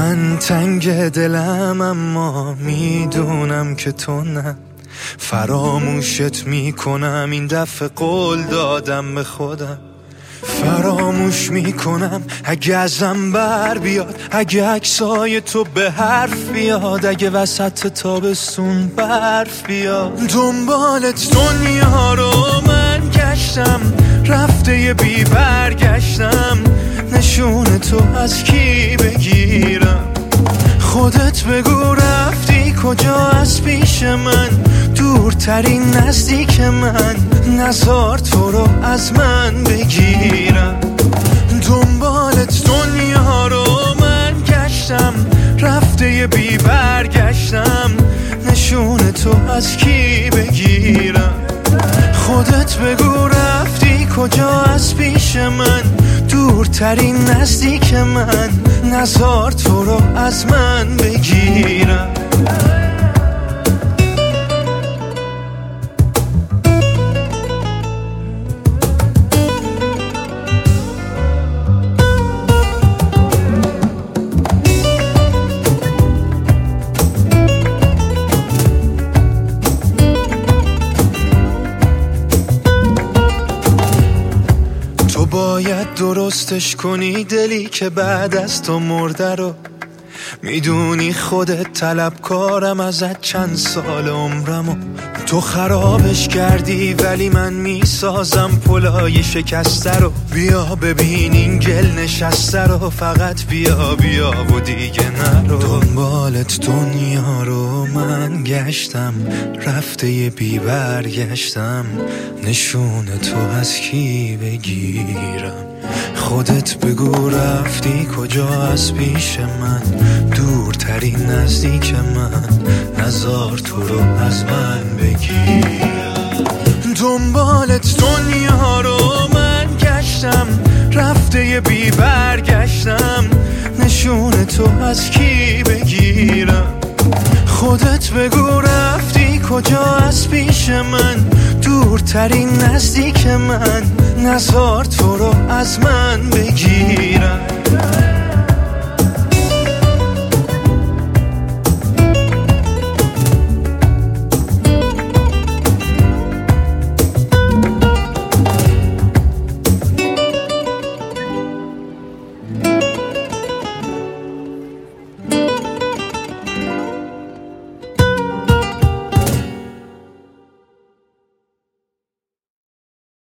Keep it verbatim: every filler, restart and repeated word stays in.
من تنگ دلم اما میدونم که تو نه. فراموشت میکنم این دفعه، قول دادم به خودم. فراموش میکنم اگه ازم بر بیاد، اگه عکسای تو به حرف بیاد، اگه وسط تابستون برف بیاد. دنبالت دنیا رو من گشتم، رفته یه بی برگشتم. نشون تو از کی بگیرم؟ خودت بگو رفتی کجا از پیش من؟ دورترین نزدیک من، نزار تو رو از من بگیرم. دنبالت دنیا رو من گشتم، رفته یه بی برگشتم. نشون تو از کی بگیرم؟ خودت بگو رفتی کجا از پیش من؟ دورترین نزدیک من، نزار تو رو از من بگیرم. باید درستش کنی دلی که بعد از تو مرده رو. میدونی خودت طلبکارم ازت چند سال عمرمو. تو خرابش کردی ولی من میسازم پلای شکسته رو. بیا ببین این گل نشسته رو، فقط بیا بیا و دیگه نرو. دنبالت دنیا رو من گشتم، رفته یه بی برگشتم. نشون تو از کی بگیرم؟ خودت بگو رفتی کجا از پیش من؟ دورترین نزدیک من، نزار تو رو از من بگیر. دنبالت دنیا رو من گشتم، رفته یه بی برگشتم. نشون تو از کی بگیرم؟ خودت بگو رفتی کجا از پیش من؟ دورترین نزدیک من، نزار تو رو از من بگیرم.